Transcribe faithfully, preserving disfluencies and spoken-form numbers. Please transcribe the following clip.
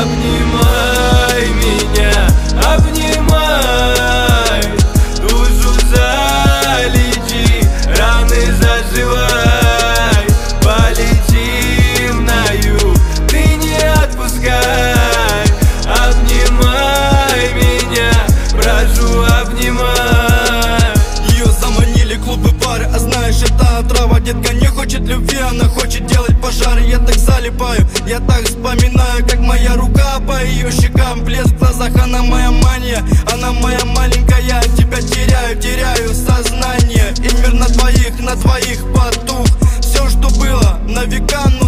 Обнимай меня, обнимай, душу залечи, раны заживай. Полетим на юг, ты не отпускай. Обнимай меня, прошу, обнимай. Ее заманили клубы, бары, а знаешь, это отрава. Детка не хочет любви, она хочет делать пожары. Я так залипаю, я так вспоминаю, как моя рука по ее щекам, блеск в глазах. Она моя мания, она моя маленькая. Тебя теряю, теряю сознание, и мир на двоих, на двоих потух. Все, что было на века,